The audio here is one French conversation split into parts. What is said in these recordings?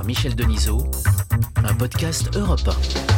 Michel Denisot, un podcast Europe 1.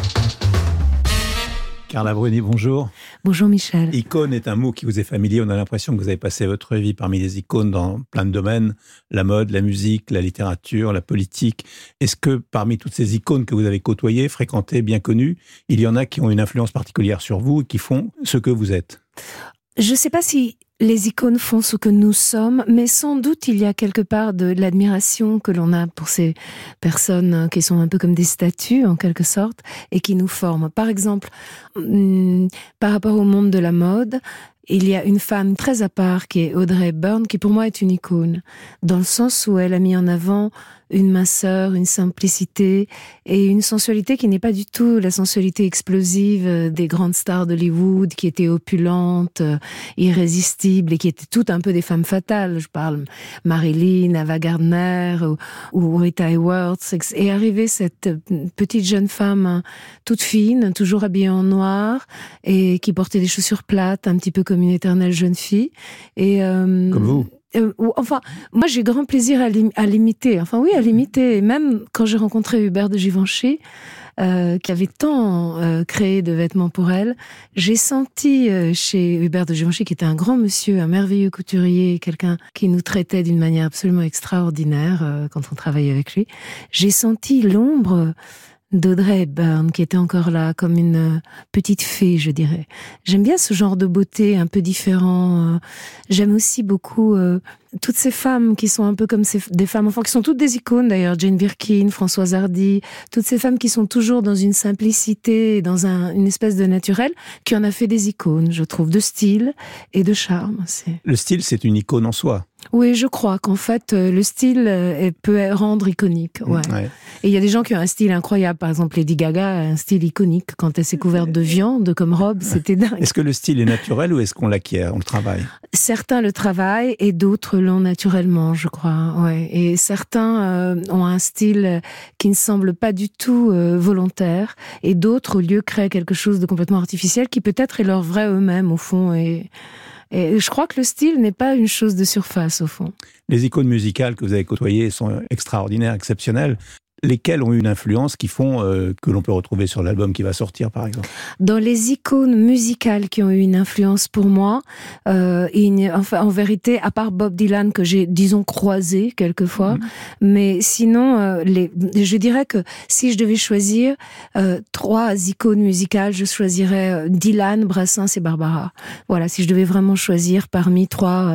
Carla Bruni, bonjour. Bonjour Michel. Icône est un mot qui vous est familier. On a l'impression que vous avez passé votre vie parmi les icônes dans plein de domaines. La mode, la musique, la littérature, la politique. Est-ce que parmi toutes ces icônes que vous avez côtoyées, fréquentées, bien connues, il y en a qui ont une influence particulière sur vous et qui font ce que vous êtes ? Je ne sais pas si les icônes font ce que nous sommes, mais sans doute il y a quelque part de l'admiration que l'on a pour ces personnes qui sont un peu comme des statues en quelque sorte et qui nous forment. Par exemple, par rapport au monde de la mode, il y a une femme très à part qui est Audrey Hepburn, qui pour moi est une icône, dans le sens où elle a mis en avant une minceur, une simplicité et une sensualité qui n'est pas du tout la sensualité explosive des grandes stars d'Hollywood qui étaient opulentes, irrésistibles et qui étaient toutes un peu des femmes fatales. Je parle Marilyn, Ava Gardner ou Rita Hayworth. Et arrivée cette petite jeune femme toute fine, toujours habillée en noir et qui portait des chaussures plates, un petit peu comme une éternelle jeune fille. Et comme vous. Enfin, moi j'ai grand plaisir à l'imiter. Enfin oui, à l'imiter. Et même quand j'ai rencontré Hubert de Givenchy, qui avait tant créé de vêtements pour elle, j'ai senti chez Hubert de Givenchy, qui était un grand monsieur, un merveilleux couturier, quelqu'un qui nous traitait d'une manière absolument extraordinaire quand on travaillait avec lui, j'ai senti l'ombre d'Audrey Hepburn, qui était encore là, comme une petite fée, je dirais. J'aime bien ce genre de beauté un peu différent. J'aime aussi beaucoup toutes ces femmes qui sont un peu comme des femmes enfants, qui sont toutes des icônes d'ailleurs, Jane Birkin, Françoise Hardy, toutes ces femmes qui sont toujours dans une simplicité, dans une espèce de naturel, qui en a fait des icônes, je trouve, de style et de charme. Le style, c'est une icône en soi. Oui, je crois qu'en fait, le style peut rendre iconique. Ouais. Ouais. Et il y a des gens qui ont un style incroyable. Par exemple, Lady Gaga a un style iconique. Quand elle s'est couverte de viande comme robe, c'était dingue. Est-ce que le style est naturel ou est-ce qu'on l'acquiert, on le travaille ? Certains le travaillent et d'autres l'ont naturellement, je crois. Ouais. Et certains ont un style qui ne semble pas du tout volontaire. Et d'autres, au lieu, créent quelque chose de complètement artificiel qui peut-être est leur vrai eux-mêmes, au fond. Et je crois que le style n'est pas une chose de surface, au fond. Les icônes musicales que vous avez côtoyées sont extraordinaires, exceptionnelles. Lesquelles ont eu une influence qui font que l'on peut retrouver sur l'album qui va sortir, par exemple ? Dans les icônes musicales qui ont eu une influence pour moi, enfin, en vérité, à part Bob Dylan, que j'ai, disons, croisé quelquefois, mais sinon, je dirais que si je devais choisir 3 icônes musicales, je choisirais Dylan, Brassens et Barbara. Voilà, si je devais vraiment choisir parmi 3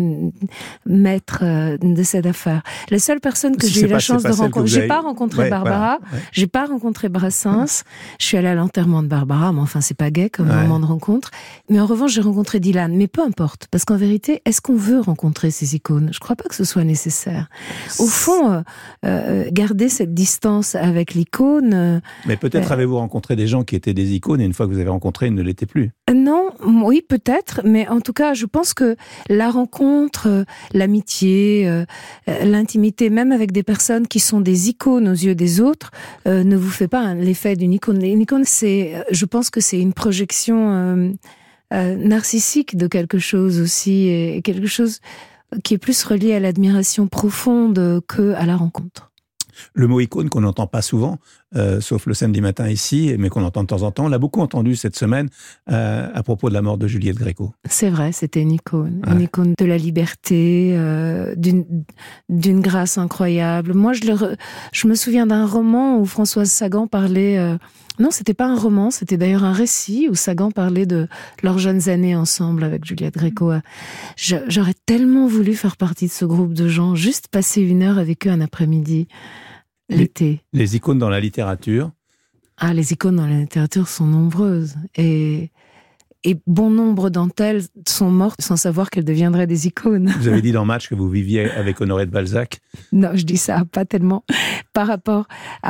maîtres de cette affaire. La seule personne que j'ai eu la chance de rencontrer, j'ai pas rencontré Barbara, j'ai pas rencontré Brassens, je suis allée à l'enterrement de Barbara, mais enfin c'est pas gai comme moment de rencontre, mais en revanche j'ai rencontré Dylan, mais peu importe, parce qu'en vérité, est-ce qu'on veut rencontrer ces icônes ? Je crois pas que ce soit nécessaire. Au fond, garder cette distance avec l'icône... mais peut-être avez-vous rencontré des gens qui étaient des icônes et une fois que vous avez rencontré, ils ne l'étaient plus. Non, oui peut-être, mais en tout cas je pense que la rencontre, l'amitié, l'intimité, même avec des personnes qui sont des icônes aux yeux des autres, ne vous fait pas l'effet d'une icône. Une icône, je pense que c'est une projection narcissique de quelque chose aussi, et quelque chose qui est plus relié à l'admiration profonde qu'à la rencontre. Le mot icône qu'on n'entend pas souvent, sauf le samedi matin ici, mais qu'on entend de temps en temps, on l'a beaucoup entendu cette semaine à propos de la mort de Juliette Gréco. C'est vrai, c'était une icône de la liberté, d'une grâce incroyable. Moi, je me souviens d'un roman où Françoise Sagan parlait... non, c'était pas un roman, c'était d'ailleurs un récit où Sagan parlait de leurs jeunes années ensemble avec Juliette Gréco. J'aurais tellement voulu faire partie de ce groupe de gens, juste passer 1 heure avec eux un après-midi, l'été. Les icônes dans la littérature ? Ah, les icônes dans la littérature sont nombreuses. Et bon nombre d'entre elles sont mortes sans savoir qu'elles deviendraient des icônes. Vous avez dit dans Match que vous viviez avec Honoré de Balzac. Non, je dis ça pas tellement par rapport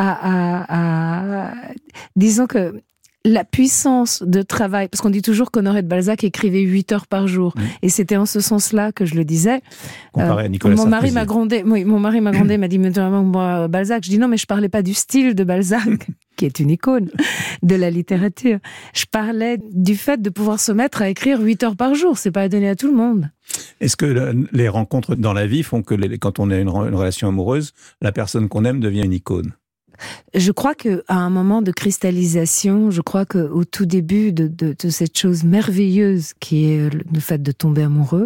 à disons que la puissance de travail, parce qu'on dit toujours qu'Honoré de Balzac écrivait 8 heures par jour, et c'était en ce sens-là que je le disais. Comparé à Nicolas Sarkozy. Mon mari m'a grondé, m'a dit, mais moi, Balzac. Je dis non, mais je parlais pas du style de Balzac. qui est une icône de la littérature. Je parlais du fait de pouvoir se mettre à écrire 8 heures par jour. C'est pas donné à tout le monde. Est-ce que les rencontres dans la vie font que quand on a une relation amoureuse, la personne qu'on aime devient une icône? Je crois qu'à un moment de cristallisation, je crois qu'au tout début de cette chose merveilleuse qui est le fait de tomber amoureux,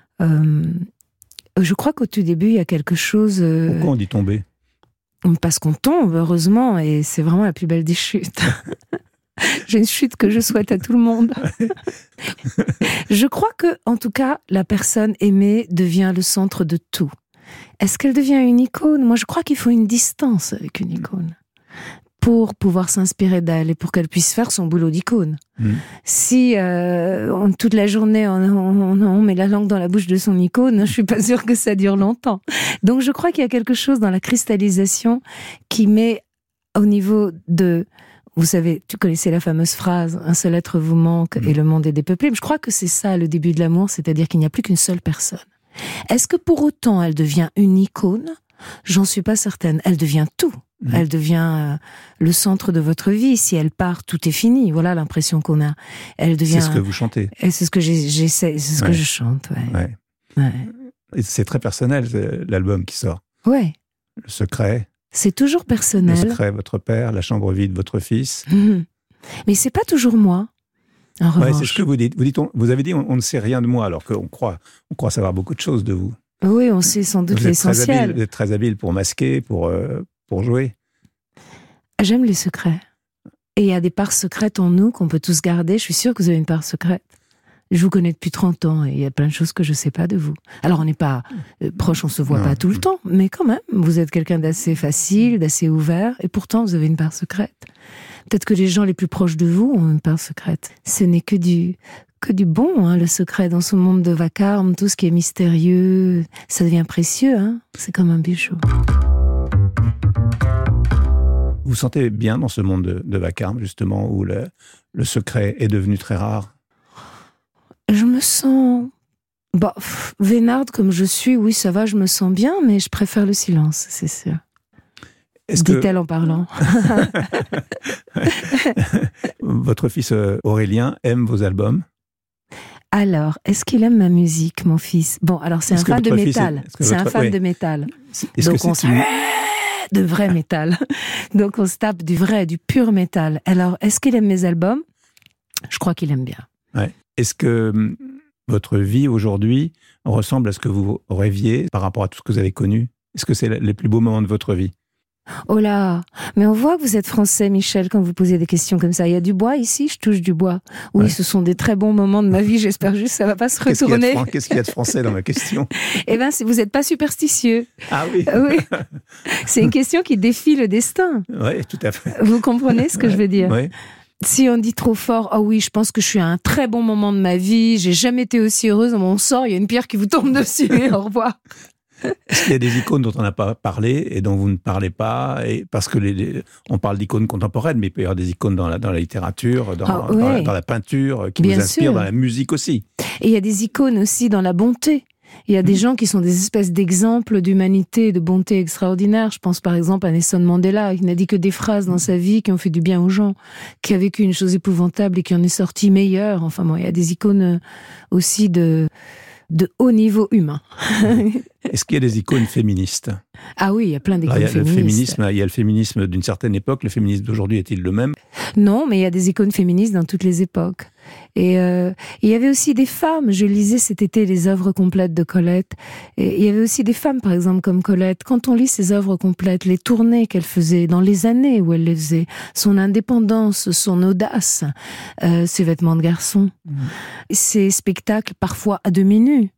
je crois qu'au tout début, il y a quelque chose... Pourquoi on dit tomber? Parce qu'on tombe, heureusement, et c'est vraiment la plus belle des chutes. J'ai une chute que je souhaite à tout le monde. Je crois que, en tout cas, la personne aimée devient le centre de tout. Est-ce qu'elle devient une icône? Moi, je crois qu'il faut une distance avec une icône pour pouvoir s'inspirer d'elle et pour qu'elle puisse faire son boulot d'icône. Si toute la journée on met la langue dans la bouche de son icône, je suis pas sûre que ça dure longtemps. Donc je crois qu'il y a quelque chose dans la cristallisation qui met au niveau de... Vous savez, tu connaissais la fameuse phrase « Un seul être vous manque et le monde est dépeuplé ». Je crois que c'est ça le début de l'amour, c'est-à-dire qu'il n'y a plus qu'une seule personne. Est-ce que pour autant elle devient une icône? J'en suis pas certaine. Elle devient tout. Elle devient le centre de votre vie. Si elle part, tout est fini. Voilà l'impression qu'on a. Elle devient... C'est ce que vous chantez. Et c'est ce que j'essaie, c'est ce que je chante. Ouais. Et c'est très personnel, l'album qui sort. Ouais. Le secret. C'est toujours personnel. Le secret, votre père, la chambre vide, votre fils. Mais c'est pas toujours moi. En revanche. C'est ce que vous dites. Vous avez dit on ne sait rien de moi, alors qu'on croit savoir beaucoup de choses de vous. Oui, on sait sans doute l'essentiel. Vous êtes très habile pour masquer, pour jouer. J'aime les secrets. Et il y a des parts secrètes en nous qu'on peut tous garder. Je suis sûre que vous avez une part secrète. Je vous connais depuis 30 ans et il y a plein de choses que je ne sais pas de vous. Alors on n'est pas proches, on ne se voit pas tout le temps, mais quand même, vous êtes quelqu'un d'assez facile, d'assez ouvert, et pourtant vous avez une part secrète. Peut-être que les gens les plus proches de vous ont une part secrète. Ce n'est que du bon, hein, le secret dans ce monde de vacarme, tout ce qui est mystérieux, ça devient précieux, hein. C'est comme un bijou. Vous vous sentez bien dans ce monde de vacarme, justement, où le secret est devenu très rare? Je me sens... vénarde comme je suis, oui, ça va, je me sens bien, mais je préfère le silence, c'est sûr. Dit-elle en parlant. Votre fils Aurélien aime vos albums? Alors, est-ce qu'il aime ma musique, mon fils? Bon, alors c'est un fan de métal. C'est un fan de métal. Donc on se de vrai métal. Donc on se tape du pur métal. Alors, est-ce qu'il aime mes albums? Je crois qu'il aime bien. Ouais. Est-ce que votre vie aujourd'hui ressemble à ce que vous rêviez par rapport à tout ce que vous avez connu? Est-ce que c'est les plus beaux moments de votre vie? Oh là, mais on voit que vous êtes français, Michel, quand vous posez des questions comme ça. Il y a du bois ici, je touche du bois. Oui, ouais. Ce sont des très bons moments de ma vie, j'espère juste que ça ne va pas se retourner. Qu'est-ce qu'il y a de français dans ma question? Eh bien, vous n'êtes pas superstitieux. Ah oui. Oui. C'est une question qui défie le destin. Oui, tout à fait. Vous comprenez ce que je veux dire? Oui. Si on dit trop fort, oh oui, je pense que je suis à un très bon moment de ma vie, j'ai jamais été aussi heureuse, on sort, il y a une pierre qui vous tombe dessus, au revoir. Est-ce qu'il y a des icônes dont on n'a pas parlé et dont vous ne parlez pas, et parce que on parle d'icônes contemporaines, mais il peut y avoir des icônes dans la littérature, dans la peinture, qui vous inspirent, dans la musique aussi. Et il y a des icônes aussi dans la bonté. Il y a des gens qui sont des espèces d'exemples d'humanité et de bonté extraordinaire. Je pense par exemple à Nelson Mandela, qui n'a dit que des phrases dans sa vie qui ont fait du bien aux gens, qui a vécu une chose épouvantable et qui en est sorti meilleur. Enfin bon, il y a des icônes aussi de haut niveau humain. Est-ce qu'il y a des icônes féministes? Ah oui, il y a plein d'icônes féministes. Il y a le féminisme d'une certaine époque. Le féminisme d'aujourd'hui est-il le même? Non, mais il y a des icônes féministes dans toutes les époques. Et il y avait aussi des femmes. Je lisais cet été les œuvres complètes de Colette. Et il y avait aussi des femmes, par exemple, comme Colette. Quand on lit ses œuvres complètes, les tournées qu'elle faisait, dans les années où elle les faisait, son indépendance, son audace, ses vêtements de garçon, ses spectacles parfois à demi nus,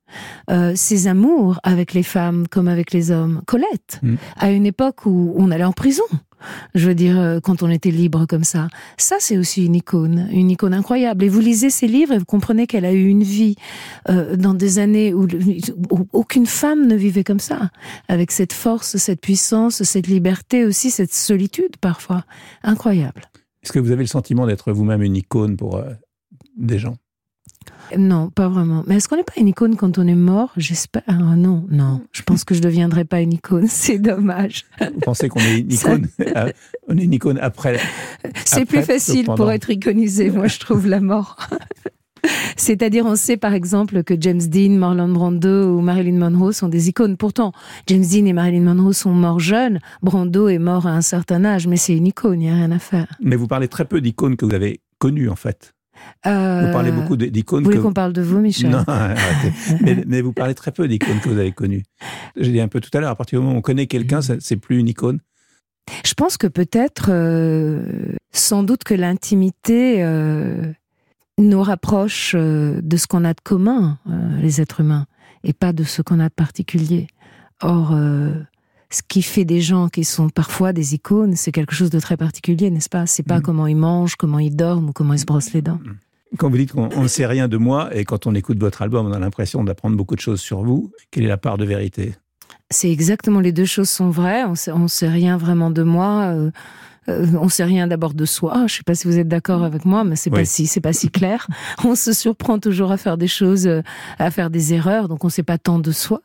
ses amours avec les femmes comme avec les hommes. Colette, à une époque où on allait en prison. Je veux dire, quand on était libre comme ça. Ça, c'est aussi une icône incroyable. Et vous lisez ses livres et vous comprenez qu'elle a eu une vie dans des années où aucune femme ne vivait comme ça. Avec cette force, cette puissance, cette liberté aussi, cette solitude parfois. Incroyable. Est-ce que vous avez le sentiment d'être vous-même une icône pour des gens? Non, pas vraiment. Mais est-ce qu'on n'est pas une icône quand on est mort? J'espère. Non. Je pense que je ne deviendrai pas une icône. C'est dommage. Vous pensez qu'on est une icône on est une icône après? C'est plus facile pour être iconisé, moi, je trouve, la mort. C'est-à-dire, on sait par exemple que James Dean, Marlon Brando ou Marilyn Monroe sont des icônes. Pourtant, James Dean et Marilyn Monroe sont morts jeunes. Brando est mort à un certain âge, mais c'est une icône, il n'y a rien à faire. Mais vous parlez très peu d'icônes que vous avez connues, en fait. Vous parlez beaucoup d'icônes. Vous voulez qu'on parle de vous, Michel? Non, arrêtez. mais vous parlez très peu d'icônes que vous avez connues. J'ai dit un peu tout à l'heure, à partir du moment où on connaît quelqu'un, c'est plus une icône. Je pense que peut-être, sans doute que l'intimité nous rapproche de ce qu'on a de commun, les êtres humains, et pas de ce qu'on a de particulier. Or, ce qui fait des gens qui sont parfois des icônes, c'est quelque chose de très particulier, n'est-ce pas? C'est pas comment ils mangent, comment ils dorment ou comment ils se brossent les dents. Quand vous dites qu'on ne sait rien de moi, et quand on écoute votre album, on a l'impression d'apprendre beaucoup de choses sur vous, quelle est la part de vérité? C'est exactement, les deux choses sont vraies. On sait rien vraiment de moi. On sait rien d'abord de soi. Je sais pas si vous êtes d'accord avec moi, mais c'est pas si clair. On se surprend toujours à faire des choses, à faire des erreurs, donc on sait pas tant de soi.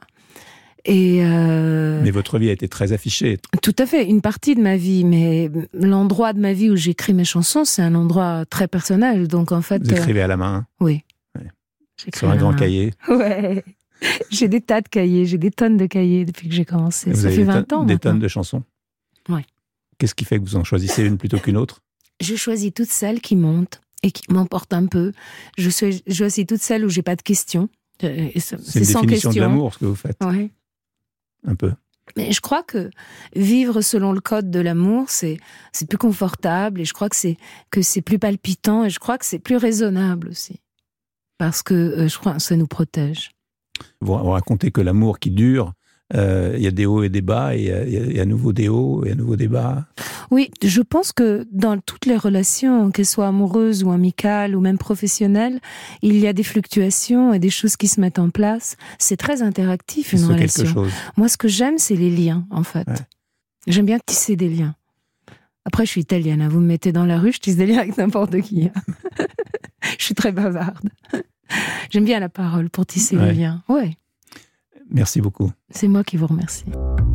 Mais votre vie a été très affichée. Tout à fait, une partie de ma vie, mais l'endroit de ma vie où j'écris mes chansons, c'est un endroit très personnel. Donc en fait, vous écrivez à la main? Oui. Ouais. Sur un grand cahier? Ouais. J'ai des tas de cahiers, j'ai des tonnes de cahiers depuis que j'ai commencé. Ça fait 20 ans. Des tonnes de chansons? Oui. Qu'est-ce qui fait que vous en choisissez une plutôt qu'une autre? Je choisis toutes celles qui montent et qui m'emportent un peu. Je choisis toutes celles où j'ai pas de questions. C'est une définition de l'amour, ce que vous faites. Oui. Un peu. Mais je crois que vivre selon le code de l'amour, c'est plus confortable, et je crois que c'est plus palpitant, et je crois que c'est plus raisonnable aussi. Parce que je crois que ça nous protège. Vous racontez que l'amour qui dure, il y a des hauts et des bas, et il y a à nouveau des hauts et à nouveau des bas. Oui, je pense que dans toutes les relations, qu'elles soient amoureuses ou amicales ou même professionnelles, il y a des fluctuations et des choses qui se mettent en place. C'est très interactif, une relation. Quelque chose. Moi, ce que j'aime, c'est les liens, en fait. Ouais. J'aime bien tisser des liens. Après, je suis italienne, hein. Vous me mettez dans la rue, je tisse des liens avec n'importe qui. Je suis très bavarde. J'aime bien la parole pour tisser les liens. Ouais. Merci beaucoup. C'est moi qui vous remercie.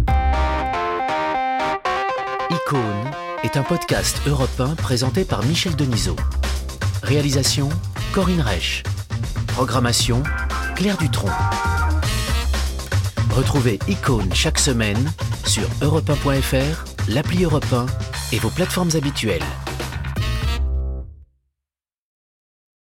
Icône est un podcast Europe 1 présenté par Michel Denisot. Réalisation, Corinne Reich. Programmation, Claire Dutronc. Retrouvez Icône chaque semaine sur europe1.fr, l'appli Europe 1 et vos plateformes habituelles.